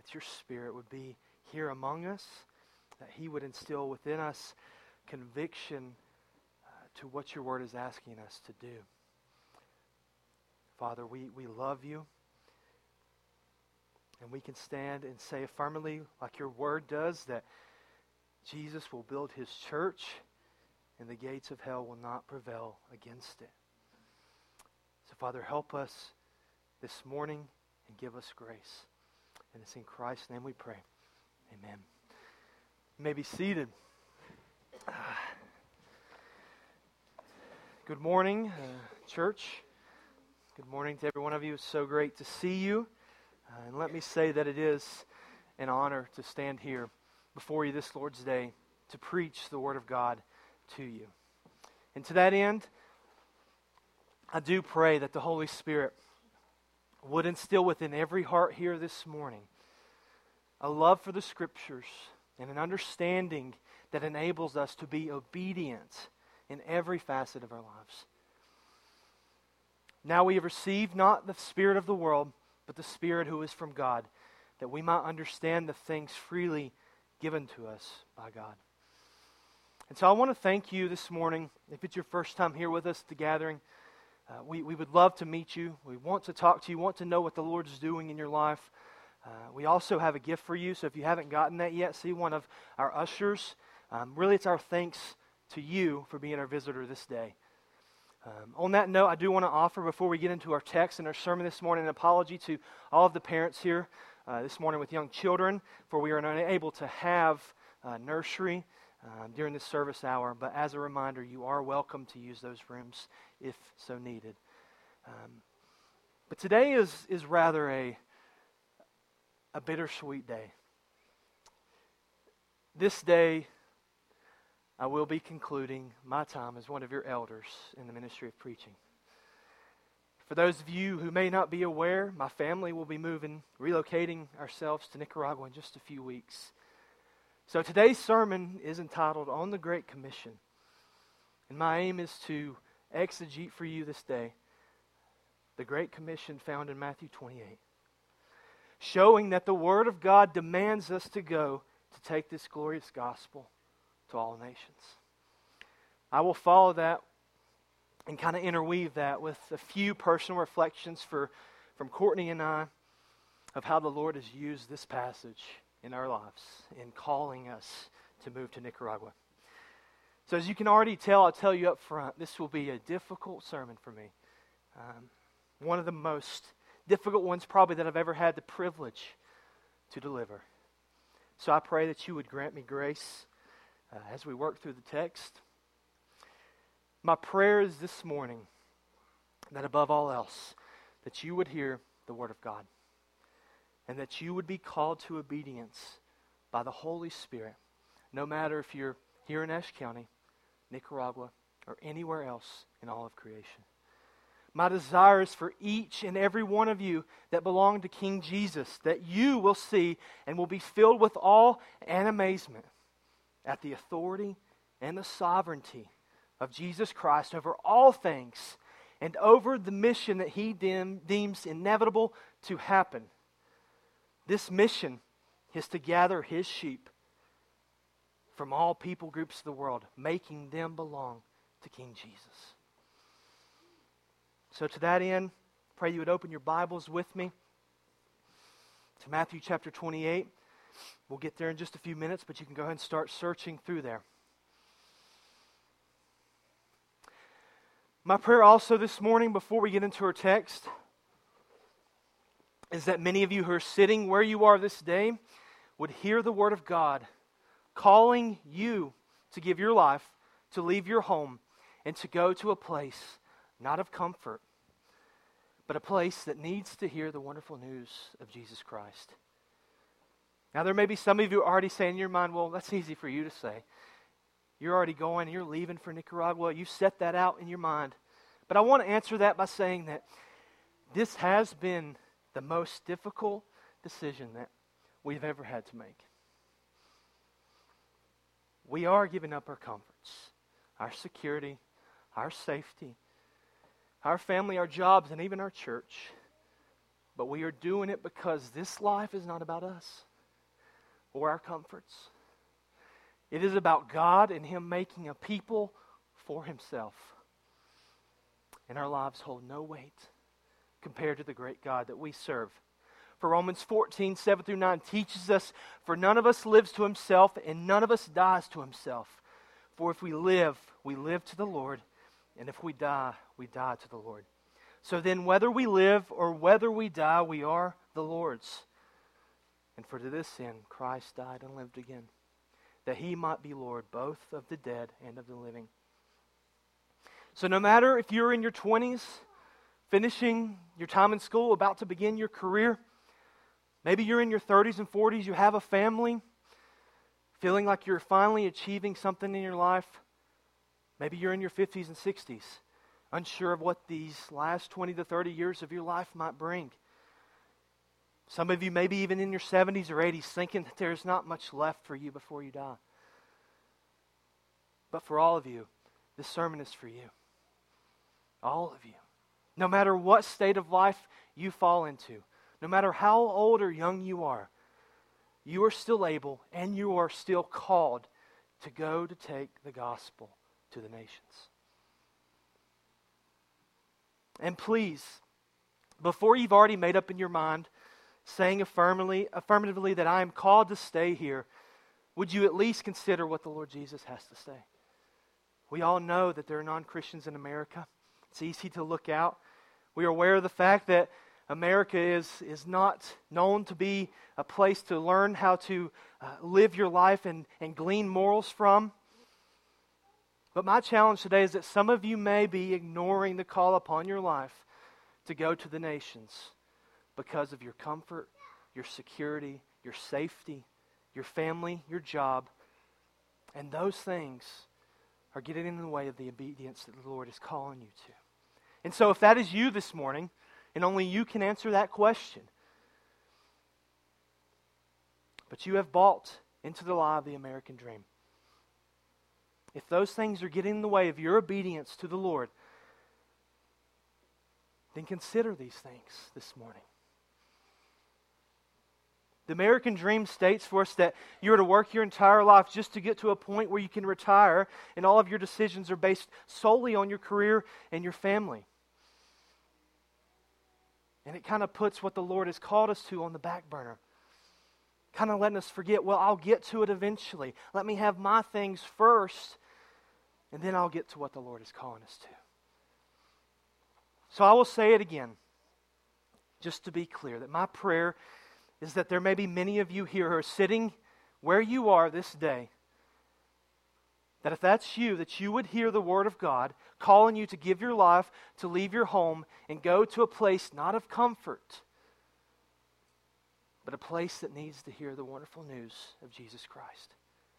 that your Spirit would be here among us, that He would instill within us conviction to what your Word is asking us to do. Father, we love you, and we can stand and say affirmatively, like your Word does, that Jesus will build His church, and the gates of hell will not prevail against it. So, Father, help us this morning and give us grace. And it's in Christ's name we pray. Amen. You may be seated. Good morning, church. Good morning to every one of you. It's so great to see you. And let me say that it is an honor to stand here before you this Lord's Day to preach the Word of God to you. And to that end, I do pray that the Holy Spirit would instill within every heart here this morning a love for the Scriptures and an understanding that enables us to be obedient in every facet of our lives. Now we have received not the spirit of the world, but the Spirit who is from God, that we might understand the things freely given to us by God. And so I want to thank you this morning. If it's your first time here with us at the gathering, we would love to meet you. We want to talk to you, want to know what the Lord's doing in your life. We also have a gift for you, so if you haven't gotten that yet, see one of our ushers. Really, it's our thanks to you for being our visitor this day. On that note, I do want to offer, before we get into our text and our sermon this morning, an apology to all of the parents here this morning with young children, for we are unable to have nursery during this service hour. But as a reminder, you are welcome to use those rooms if so needed. But today is rather a bittersweet day. This day, I will be concluding my time as one of your elders in the ministry of preaching. For those of you who may not be aware, my family will be relocating ourselves to Nicaragua in just a few weeks. So today's sermon is entitled On the Great Commission. And my aim is to exegete for you this day the Great Commission found in Matthew 28. Showing that the Word of God demands us to go to take this glorious gospel to all nations. I will follow that and kind of interweave that with a few personal reflections from Courtney and I of how the Lord has used this passage in our lives in calling us to move to Nicaragua. So as you can already tell, I'll tell you up front, this will be a difficult sermon for me. One of the most difficult ones probably that I've ever had the privilege to deliver. So I pray that you would grant me grace as we work through the text. My prayer is this morning that above all else, that you would hear the Word of God and that you would be called to obedience by the Holy Spirit, no matter if you're here in Ashe County, Nicaragua, or anywhere else in all of creation. My desire is for each and every one of you that belong to King Jesus, that you will see and will be filled with awe and amazement at the authority and the sovereignty of Jesus Christ over all things and over the mission that He deems inevitable to happen. This mission is to gather His sheep from all people groups of the world, making them belong to King Jesus. So to that end, pray you would open your Bibles with me to Matthew chapter 28. We'll get there in just a few minutes, but you can go ahead and start searching through there. My prayer also this morning, before we get into our text, is that many of you who are sitting where you are this day would hear the Word of God calling you to give your life, to leave your home, and to go to a place not of comfort, but a place that needs to hear the wonderful news of Jesus Christ. Now, there may be some of you already saying in your mind, well, that's easy for you to say. You're already going, you're leaving for Nicaragua. You set that out in your mind. But I want to answer that by saying that this has been the most difficult decision that we've ever had to make. We are giving up our comforts, our security, our safety, our family, our jobs, and even our church. But we are doing it because this life is not about us or our comforts. It is about God and Him making a people for Himself. And our lives hold no weight compared to the great God that we serve. For Romans 14, 7 through 9 teaches us, for none of us lives to himself, and none of us dies to himself. For if we live to the Lord, and if we die to the Lord. So then, whether we live or whether we die, we are the Lord's. And for to this end, Christ died and lived again, that He might be Lord both of the dead and of the living. So no matter if you're in your 20s, finishing your time in school, about to begin your career, maybe you're in your 30s and 40s, you have a family, feeling like you're finally achieving something in your life. Maybe you're in your 50s and 60s, unsure of what these last 20 to 30 years of your life might bring. Some of you maybe even in your 70s or 80s, thinking that there's not much left for you before you die. But for all of you, this sermon is for you. All of you. No matter what state of life you fall into, no matter how old or young you are still able and you are still called to go to take the gospel to the nations. And please, before you've already made up in your mind, saying affirmatively that I am called to stay here, would you at least consider what the Lord Jesus has to say? We all know that there are non-Christians in America. It's easy to look out. We are aware of the fact that America is not known to be a place to learn how to live your life and glean morals from. But my challenge today is that some of you may be ignoring the call upon your life to go to the nations because of your comfort, your security, your safety, your family, your job. And those things are getting in the way of the obedience that the Lord is calling you to. And so if that is you this morning, and only you can answer that question, but you have bought into the lie of the American dream, if those things are getting in the way of your obedience to the Lord, then consider these things this morning. The American dream states for us that you are to work your entire life just to get to a point where you can retire and all of your decisions are based solely on your career and your family. And it kind of puts what the Lord has called us to on the back burner. Kind of letting us forget, well, I'll get to it eventually. Let me have my things first, and then I'll get to what the Lord is calling us to. So I will say it again, just to be clear, that my prayer is that there may be many of you here who are sitting where you are this day, that if that's you, that you would hear the Word of God calling you to give your life, to leave your home, and go to a place not of comfort, but a place that needs to hear the wonderful news of Jesus Christ.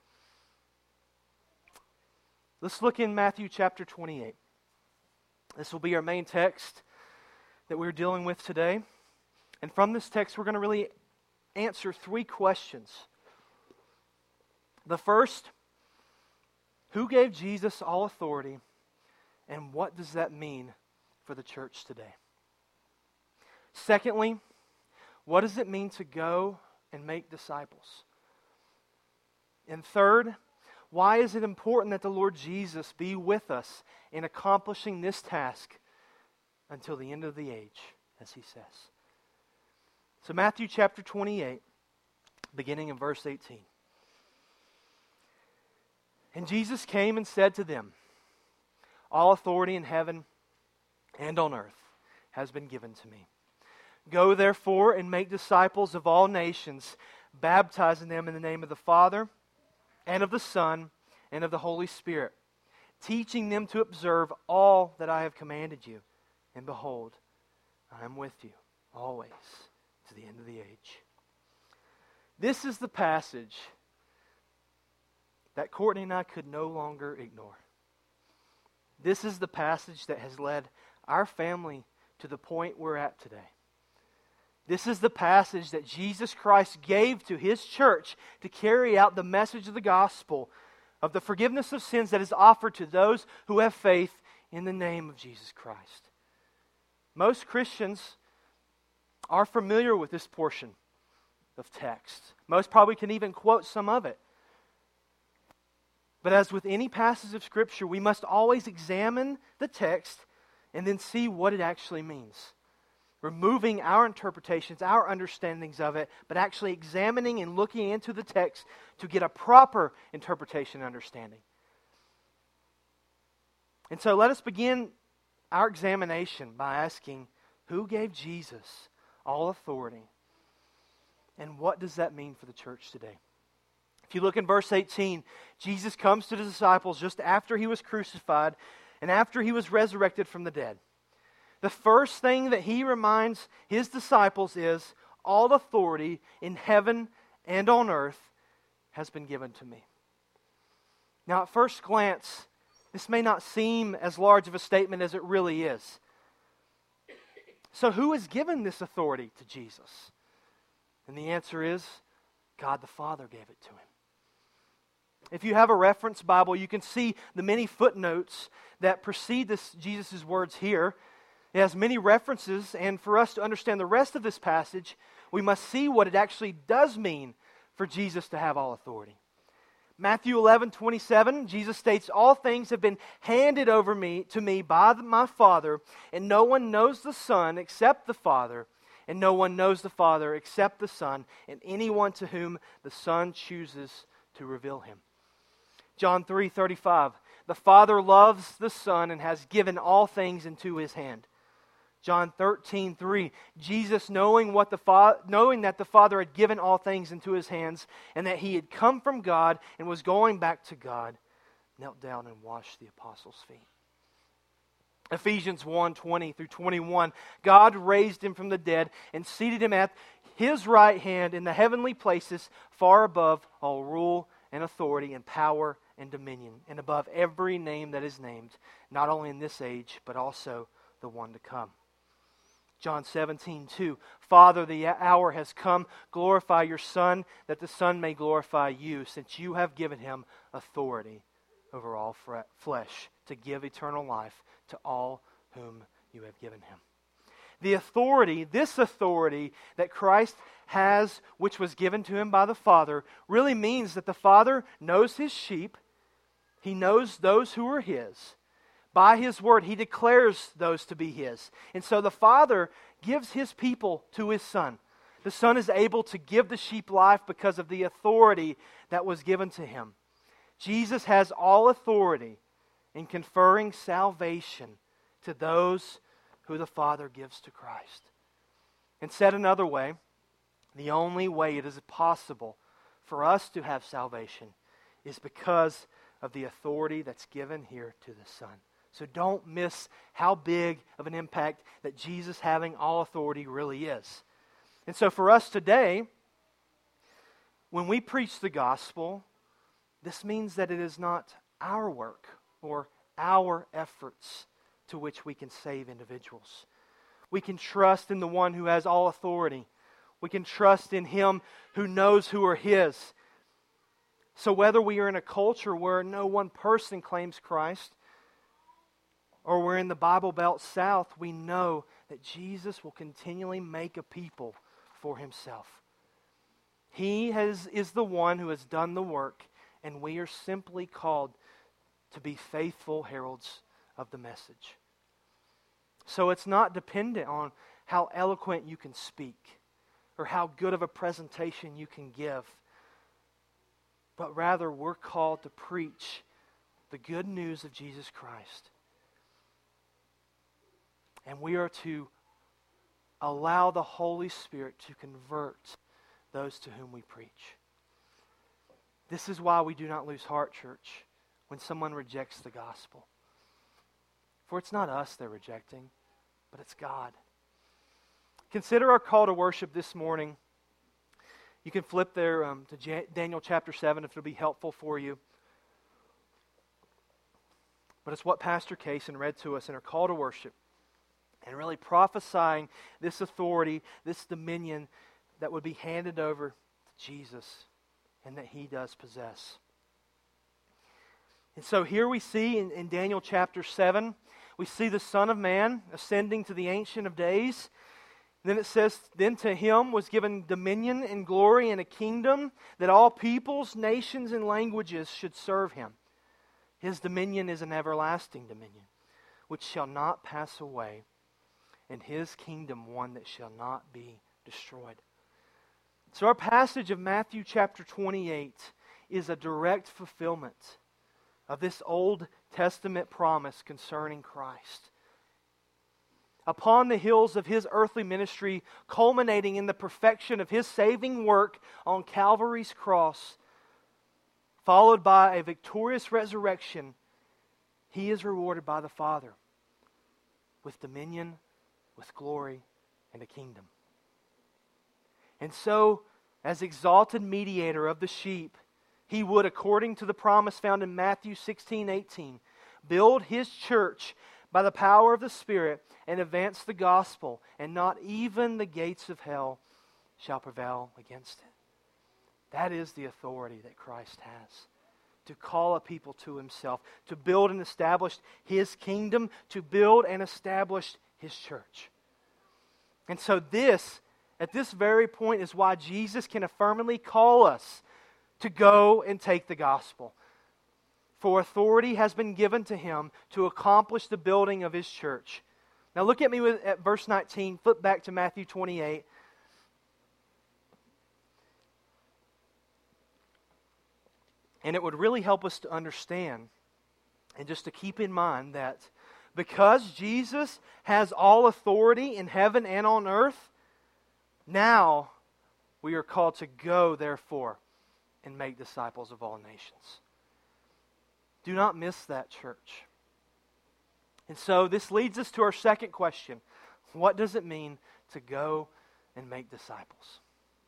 Let's look in Matthew chapter 28. This will be our main text that we're dealing with today. And from this text, we're going to really answer three questions. The first, who gave Jesus all authority, and what does that mean for the church today? Secondly, what does it mean to go and make disciples? And third, why is it important that the Lord Jesus be with us in accomplishing this task until the end of the age, as He says? So Matthew chapter 28, beginning in verse 18. And Jesus came and said to them, all authority in heaven and on earth has been given to me. Go therefore and make disciples of all nations, baptizing them in the name of the Father and of the Son and of the Holy Spirit, teaching them to observe all that I have commanded you. And behold, I am with you always to the end of the age. This is the passage that Courtney and I could no longer ignore. This is the passage that has led our family to the point we're at today. This is the passage that Jesus Christ gave to His church to carry out the message of the gospel of the forgiveness of sins that is offered to those who have faith in the name of Jesus Christ. Most Christians are familiar with this portion of text. Most probably can even quote some of it. But as with any passage of Scripture, we must always examine the text and then see what it actually means. Removing our interpretations, our understandings of it, but actually examining and looking into the text to get a proper interpretation and understanding. And so let us begin our examination by asking, who gave Jesus all authority? And what does that mean for the church today? If you look in verse 18, Jesus comes to the disciples just after He was crucified and after He was resurrected from the dead. The first thing that He reminds His disciples is, all authority in heaven and on earth has been given to me. Now, at first glance, this may not seem as large of a statement as it really is. So who has given this authority to Jesus? And the answer is, God the Father gave it to Him. If you have a reference Bible, you can see the many footnotes that precede Jesus' words here. It has many references, and for us to understand the rest of this passage, we must see what it actually does mean for Jesus to have all authority. Matthew 11:27, Jesus states, all things have been handed over to me by my Father, and no one knows the Son except the Father, and no one knows the Father except the Son, and anyone to whom the Son chooses to reveal Him. John 3:35, the Father loves the Son and has given all things into His hand. John 13:3, Jesus knowing that the Father had given all things into His hands and that He had come from God and was going back to God, knelt down and washed the apostles' feet. Ephesians 1:20 through 21, God raised Him from the dead and seated Him at His right hand in the heavenly places, far above all rule and authority and power and dominion, and above every name that is named, not only in this age, but also the one to come. John 17:2, Father, the hour has come. Glorify your Son, that the Son may glorify you, since you have given Him authority over all flesh, to give eternal life to all whom you have given Him. The authority, this authority that Christ has, which was given to Him by the Father, really means that the Father knows His sheep. He knows those who are His. By His word, He declares those to be His. And so the Father gives His people to His Son. The Son is able to give the sheep life because of the authority that was given to Him. Jesus has all authority in conferring salvation to those who the Father gives to Christ. And said another way, the only way it is possible for us to have salvation is because of the authority that's given here to the Son. So don't miss how big of an impact that Jesus having all authority really is. And so for us today, when we preach the gospel, this means that it is not our work or our efforts to which we can save individuals. We can trust in the one who has all authority. We can trust in Him who knows who are His. So whether we are in a culture where no one person claims Christ, or we're in the Bible Belt South, we know that Jesus will continually make a people for Himself. He is the one who has done the work, and we are simply called to be faithful heralds of the message. So it's not dependent on how eloquent you can speak or how good of a presentation you can give, but rather we're called to preach the good news of Jesus Christ. And we are to allow the Holy Spirit to convert those to whom we preach. This is why we do not lose heart, church, when someone rejects the gospel. For it's not us they're rejecting, but it's God. Consider our call to worship this morning. You can flip there to Daniel chapter 7 if it'll be helpful for you. But it's what Pastor Kaysen read to us in our call to worship. And really prophesying this authority, this dominion that would be handed over to Jesus and that He does possess. And so here we see in Daniel chapter 7, we see the Son of Man ascending to the Ancient of Days. Then it says, then to him was given dominion and glory and a kingdom that all peoples, nations, and languages should serve him. His dominion is an everlasting dominion, which shall not pass away, and his kingdom one that shall not be destroyed. So our passage of Matthew chapter 28 is a direct fulfillment of this Old Testament promise concerning Christ. Upon the heels of his earthly ministry, culminating in the perfection of his saving work on Calvary's cross, followed by a victorious resurrection, he is rewarded by the Father with dominion, with glory, and a kingdom. And so, as exalted mediator of the sheep, he would, according to the promise found in Matthew 16:18, build his church by the power of the Spirit and advance the gospel, and not even the gates of hell shall prevail against it. That is the authority that Christ has, to call a people to himself, to build and establish his kingdom, to build and establish his church. And so this, at this very point, is why Jesus can affirmingly call us to go and take the gospel. For authority has been given to him to accomplish the building of his church. Now look at me at verse 19. Flip back to Matthew 28. And it would really help us to understand and just to keep in mind that because Jesus has all authority in heaven and on earth, now we are called to go, therefore, and make disciples of all nations. Do not miss that, church. And so this leads us to our second question. What does it mean to go and make disciples?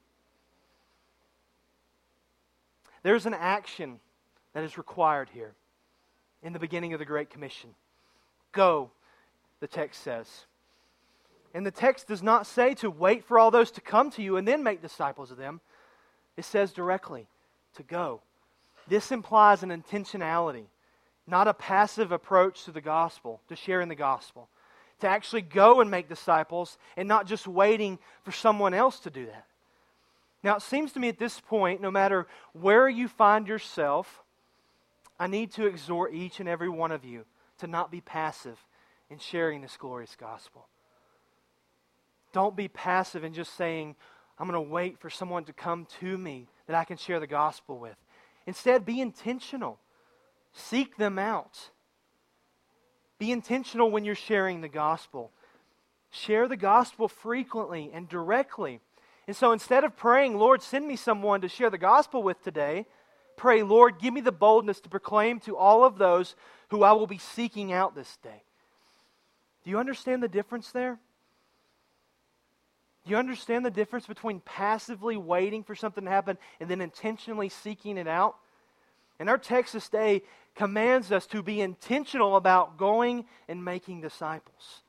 There's an action that is required here in the beginning of the Great Commission. Go, the text says. And the text does not say to wait for all those to come to you and then make disciples of them. It says directly to go. This implies an intentionality, not a passive approach to the gospel, to sharing the gospel. To actually go and make disciples and not just waiting for someone else to do that. Now, it seems to me at this point, no matter where you find yourself, I need to exhort each and every one of you to not be passive in sharing this glorious gospel. Don't be passive in just saying, I'm going to wait for someone to come to me that I can share the gospel with. Instead, be intentional. Seek them out. Be intentional when you're sharing the gospel. Share the gospel frequently and directly. And so instead of praying, Lord, send me someone to share the gospel with today, pray, Lord, give me the boldness to proclaim to all of those who I will be seeking out this day. Do you understand the difference there? Do you understand the difference between passively waiting for something to happen and then intentionally seeking it out? And our text this day commands us to be intentional about going and making disciples.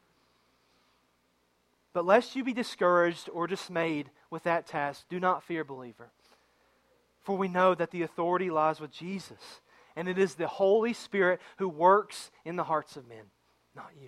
But lest you be discouraged or dismayed with that task, do not fear, believer. For we know that the authority lies with Jesus, and it is the Holy Spirit who works in the hearts of men, not you.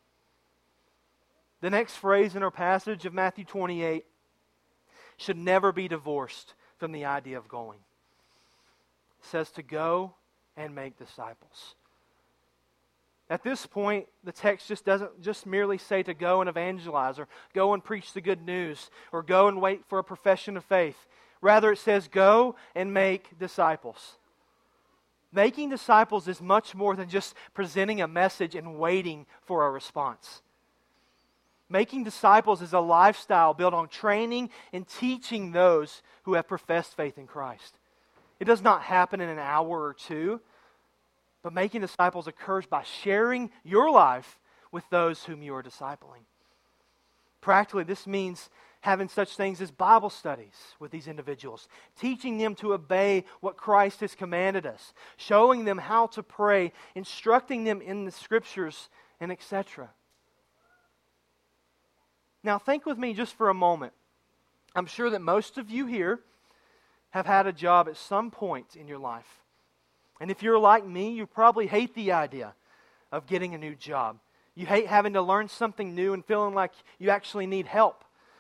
The next phrase in our passage of Matthew 28 should never be divorced from the idea of going. It says to go and make disciples. At this point, the text just doesn't just merely say to go and evangelize or go and preach the good news or go and wait for a profession of faith. Rather, it says go and make disciples. Making disciples is much more than just presenting a message and waiting for a response. Making disciples is a lifestyle built on training and teaching those who have professed faith in Christ. It does not happen in an hour or two, but making disciples occurs by sharing your life with those whom you are discipling. Practically, this means having such things as Bible studies with these individuals, teaching them to obey what Christ has commanded us, showing them how to pray, instructing them in the Scriptures, and etc. Now think with me just for a moment. I'm sure that most of you here have had a job at some point in your life. And if you're like me, you probably hate the idea of getting a new job. You hate having to learn something new and feeling like you actually need help.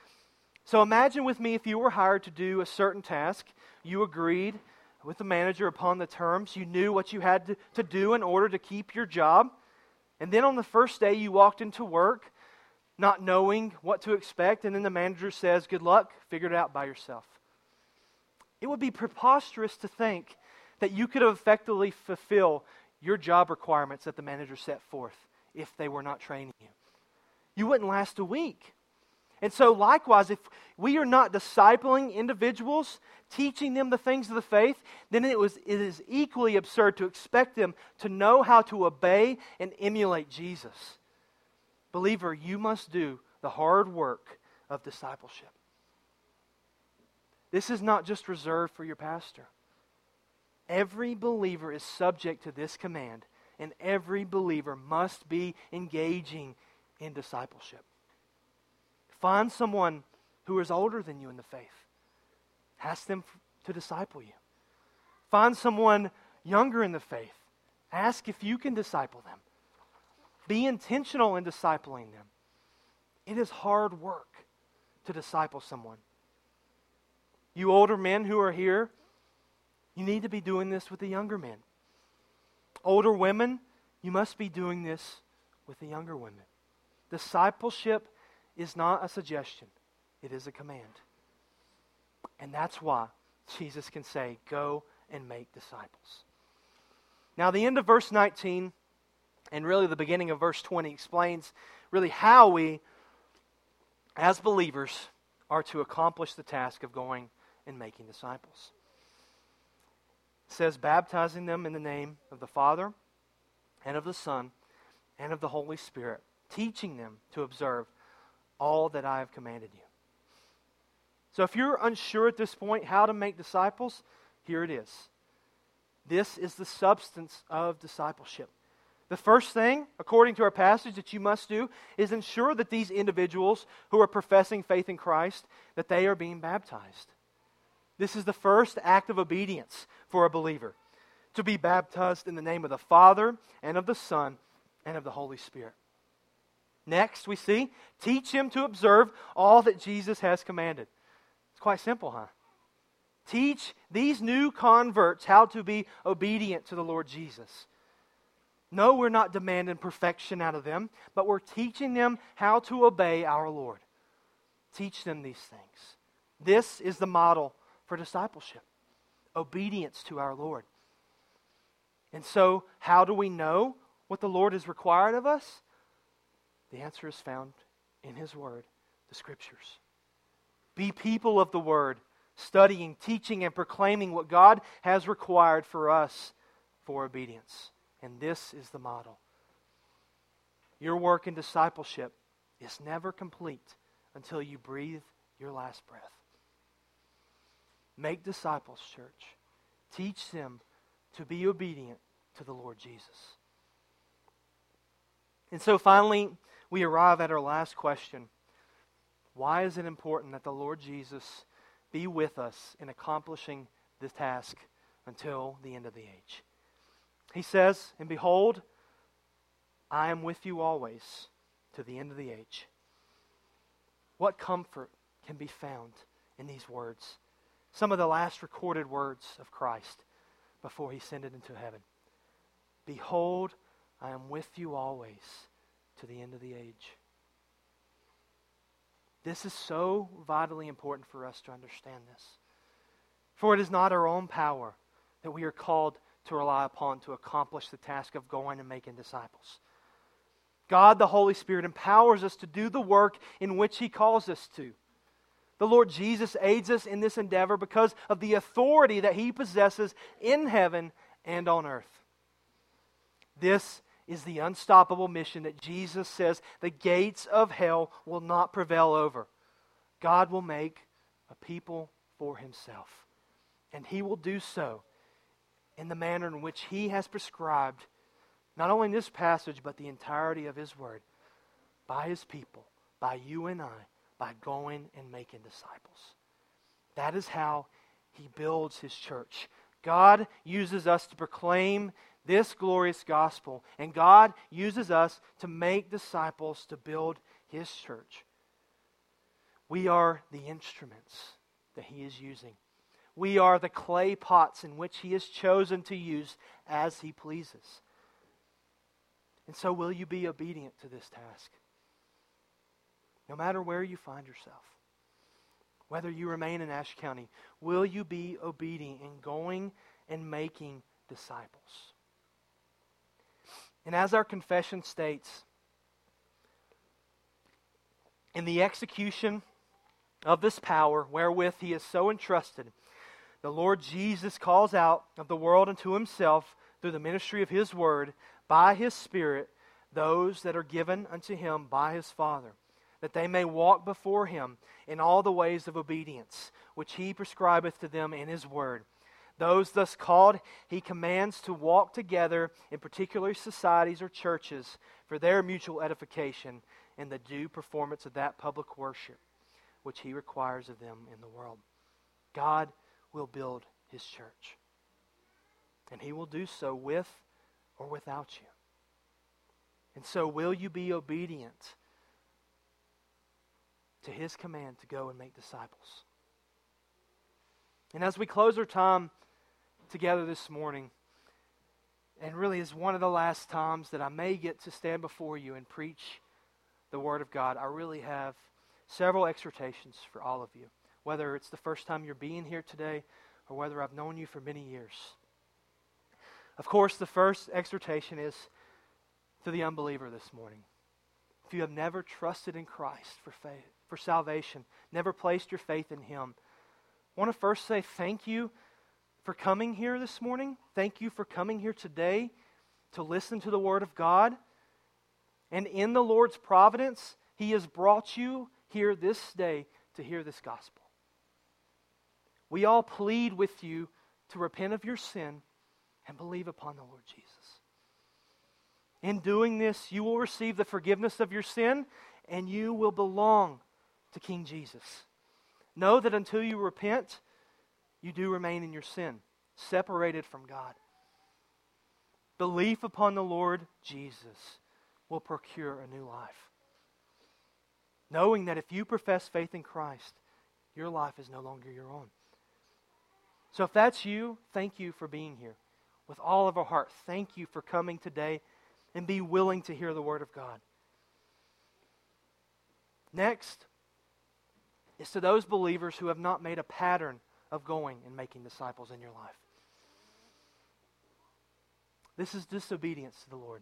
So imagine with me if you were hired to do a certain task. You agreed with the manager upon the terms. You knew what you had to do in order to keep your job. And then on the first day you walked into work not knowing what to expect, and then the manager says, "Good luck, figure it out by yourself." It would be preposterous to think that you could effectively fulfill your job requirements that the manager set forth if they were not training you. You wouldn't last a week. And so likewise, if we are not discipling individuals, teaching them the things of the faith, then it is equally absurd to expect them to know how to obey and emulate Jesus. Believer, you must do the hard work of discipleship. This is not just reserved for your pastor. Every believer is subject to this command, and every believer must be engaging in discipleship. Find someone who is older than you in the faith. Ask them to disciple you. Find someone younger in the faith. Ask if you can disciple them. Be intentional in discipling them. It is hard work to disciple someone. You older men who are here, you need to be doing this with the younger men. Older women, you must be doing this with the younger women. Discipleship is not a suggestion. It is a command. And that's why Jesus can say, "Go and make disciples." Now, the end of verse 19 and really the beginning of verse 20 explains really how we, as believers, are to accomplish the task of going and making disciples. It says, baptizing them in the name of the Father and of the Son and of the Holy Spirit, teaching them to observe all that I have commanded you. So if you're unsure at this point how to make disciples, here it is. This is the substance of discipleship. The first thing, according to our passage, that you must do is ensure that these individuals who are professing faith in Christ, that they are being baptized. This is the first act of obedience for a believer, to be baptized in the name of the Father and of the Son and of the Holy Spirit. Next, we see, teach him to observe all that Jesus has commanded. It's quite simple, huh? Teach these new converts how to be obedient to the Lord Jesus. No, we're not demanding perfection out of them, but we're teaching them how to obey our Lord. Teach them these things. This is the model for discipleship. Obedience to our Lord. And so, how do we know what the Lord has required of us? The answer is found in His Word, the Scriptures. Be people of the Word, studying, teaching, and proclaiming what God has required for us for obedience. And this is the model. Your work in discipleship is never complete until you breathe your last breath. Make disciples, church. Teach them to be obedient to the Lord Jesus. And so finally, we arrive at our last question. Why is it important that the Lord Jesus be with us in accomplishing this task until the end of the age? He says, and behold, I am with you always to the end of the age. What comfort can be found in these words? Some of the last recorded words of Christ before He ascended into heaven. Behold, I am with you always to the end of the age. This is so vitally important for us to understand this. For it is not our own power that we are called to rely upon to accomplish the task of going and making disciples. God, the Holy Spirit, empowers us to do the work in which He calls us to. The Lord Jesus aids us in this endeavor because of the authority that He possesses in heaven and on earth. This is the unstoppable mission that Jesus says the gates of hell will not prevail over. God will make a people for Himself. And He will do so in the manner in which He has prescribed, not only in this passage, but the entirety of His Word, by His people, by you and I, by going and making disciples. That is how He builds His church. God uses us to proclaim this glorious gospel, and God uses us to make disciples to build His church. We are the instruments that He is using. We are the clay pots in which He has chosen to use as He pleases. And so will you be obedient to this task? No matter where you find yourself, whether you remain in Ashe County, will you be obedient in going and making disciples? And as our confession states, in the execution of this power wherewith He is so entrusted, the Lord Jesus calls out of the world unto Himself through the ministry of His Word, by His Spirit, those that are given unto Him by His Father, that they may walk before Him in all the ways of obedience, which He prescribeth to them in His Word. Those thus called, He commands to walk together in particular societies or churches for their mutual edification and the due performance of that public worship which He requires of them in the world. God will build His church. And He will do so with or without you. And so will you be obedient to His command to go and make disciples? And as we close our time together this morning, and really is one of the last times that I may get to stand before you and preach the Word of God, I really have several exhortations for all of you, whether it's the first time you're being here today or whether I've known you for many years. Of course, the first exhortation is to the unbeliever this morning. If you have never trusted in Christ for faith, for salvation, never placed your faith in Him, I want to first say thank you for coming here this morning. Thank you for coming here today to listen to the Word of God. And in the Lord's providence, He has brought you here this day to hear this gospel. We all plead with you to repent of your sin and believe upon the Lord Jesus. In doing this, you will receive the forgiveness of your sin and you will belong to King Jesus. Know that until you repent, you do remain in your sin, separated from God. Belief upon the Lord Jesus will procure a new life. Knowing that if you profess faith in Christ, your life is no longer your own. So if that's you, thank you for being here. With all of our heart, thank you for coming today and be willing to hear the Word of God. Next is to those believers who have not made a pattern of going and making disciples in your life. This is disobedience to the Lord.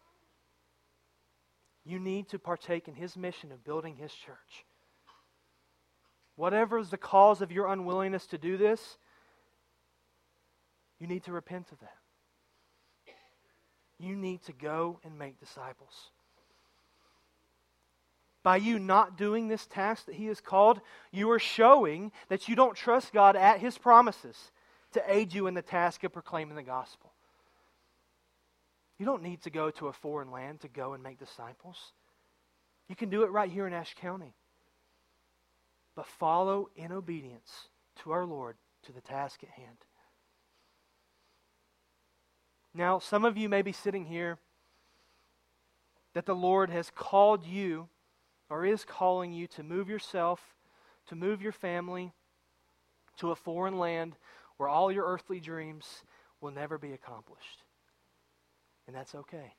You need to partake in His mission of building His church. Whatever is the cause of your unwillingness to do this, you need to repent of that. You need to go and make disciples. By you not doing this task that He has called, you are showing that you don't trust God at His promises to aid you in the task of proclaiming the gospel. You don't need to go to a foreign land to go and make disciples. You can do it right here in Ashe County. But follow in obedience to our Lord to the task at hand. Now, some of you may be sitting here that the Lord has called you or is calling you to move yourself, to move your family to a foreign land where all your earthly dreams will never be accomplished. And that's okay.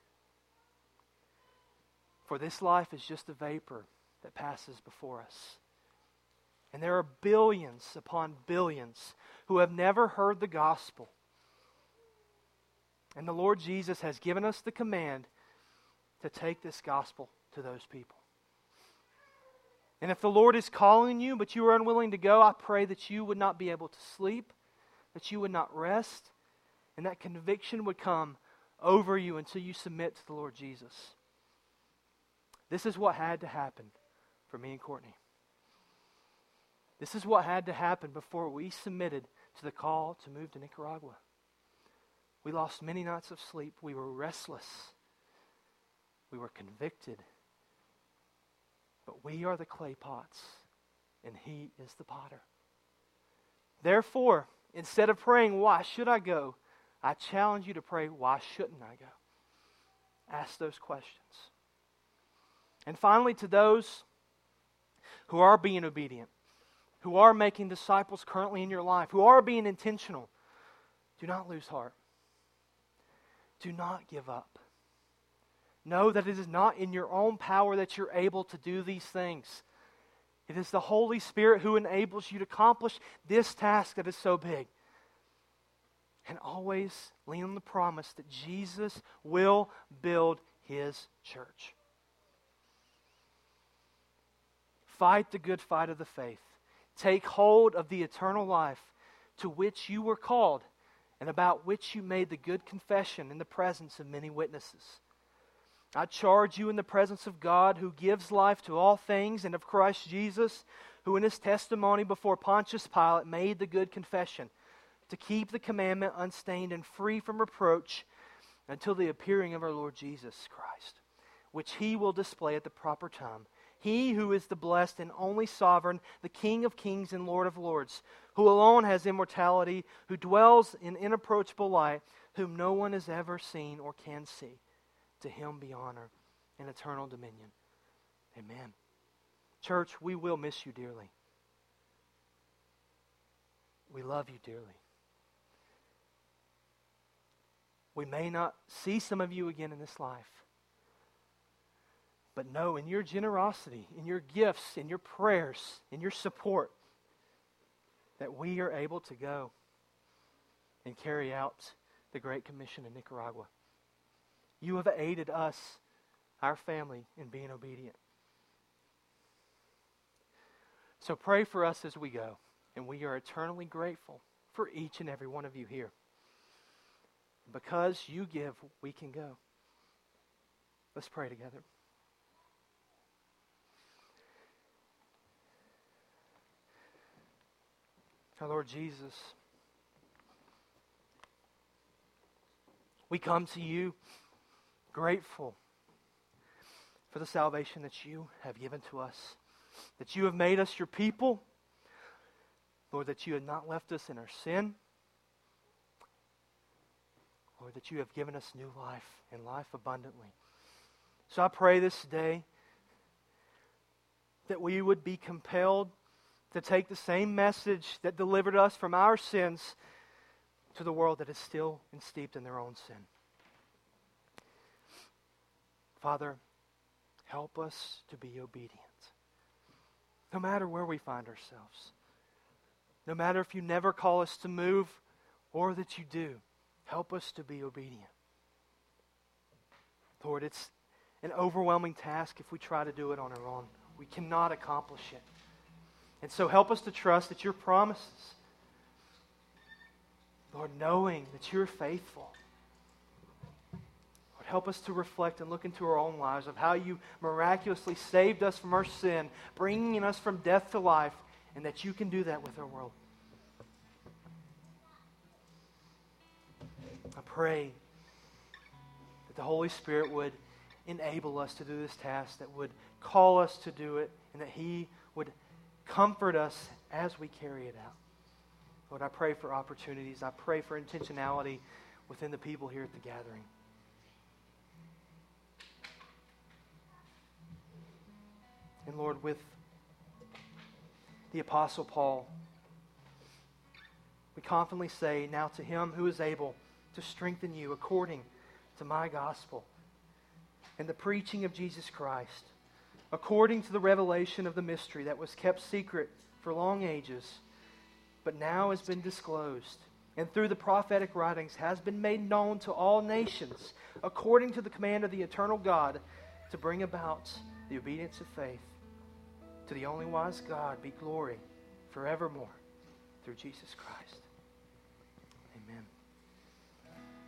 For this life is just a vapor that passes before us. And there are billions upon billions who have never heard the gospel. And the Lord Jesus has given us the command to take this gospel to those people. And if the Lord is calling you, but you are unwilling to go, I pray that you would not be able to sleep, that you would not rest, and that conviction would come over you until you submit to the Lord Jesus. This is what had to happen for me and Courtney. This is what had to happen before we submitted to the call to move to Nicaragua. We lost many nights of sleep. We were restless. We were convicted. But we are the clay pots, and He is the potter. Therefore, instead of praying, why should I go? I challenge you to pray, why shouldn't I go? Ask those questions. And finally, to those who are being obedient, who are making disciples currently in your life, who are being intentional, do not lose heart. Do not give up. Know that it is not in your own power that you're able to do these things. It is the Holy Spirit who enables you to accomplish this task that is so big. And always lean on the promise that Jesus will build His church. Fight the good fight of the faith. Take hold of the eternal life to which you were called and about which you made the good confession in the presence of many witnesses. I charge you in the presence of God, who gives life to all things, and of Christ Jesus, who in His testimony before Pontius Pilate made the good confession, to keep the commandment unstained and free from reproach until the appearing of our Lord Jesus Christ, which He will display at the proper time. He who is the blessed and only sovereign, the King of kings and Lord of lords, who alone has immortality, who dwells in inapproachable light, whom no one has ever seen or can see. To Him be honor and eternal dominion. Amen. Church, we will miss you dearly. We love you dearly. We may not see some of you again in this life. But know in your generosity, in your gifts, in your prayers, in your support, that we are able to go and carry out the Great Commission in Nicaragua. You have aided us, our family, in being obedient. So pray for us as we go, and we are eternally grateful for each and every one of you here. Because you give, we can go. Let's pray together. Our Lord Jesus, we come to you grateful for the salvation that you have given to us, that you have made us your people, Lord, that you have not left us in our sin, Lord, that you have given us new life and life abundantly. So I pray this day that we would be compelled to take the same message that delivered us from our sins to the world that is still steeped in their own sin. Father, help us to be obedient. No matter where we find ourselves. No matter if you never call us to move or that you do, help us to be obedient. Lord, it's an overwhelming task if we try to do it on our own. We cannot accomplish it. And so help us to trust that your promises, Lord, knowing that you're faithful. Lord, help us to reflect and look into our own lives of how you miraculously saved us from our sin, bringing us from death to life, and that you can do that with our world. I pray that the Holy Spirit would enable us to do this task, that would call us to do it, and that He would comfort us as we carry it out. Lord, I pray for opportunities. I pray for intentionality within the people here at the gathering. And Lord, with the Apostle Paul, we confidently say, now to Him who is able to strengthen you according to my gospel and the preaching of Jesus Christ, according to the revelation of the mystery that was kept secret for long ages, but now has been disclosed, and through the prophetic writings has been made known to all nations, according to the command of the eternal God, to bring about the obedience of faith. To the only wise God be glory forevermore, through Jesus Christ. Amen.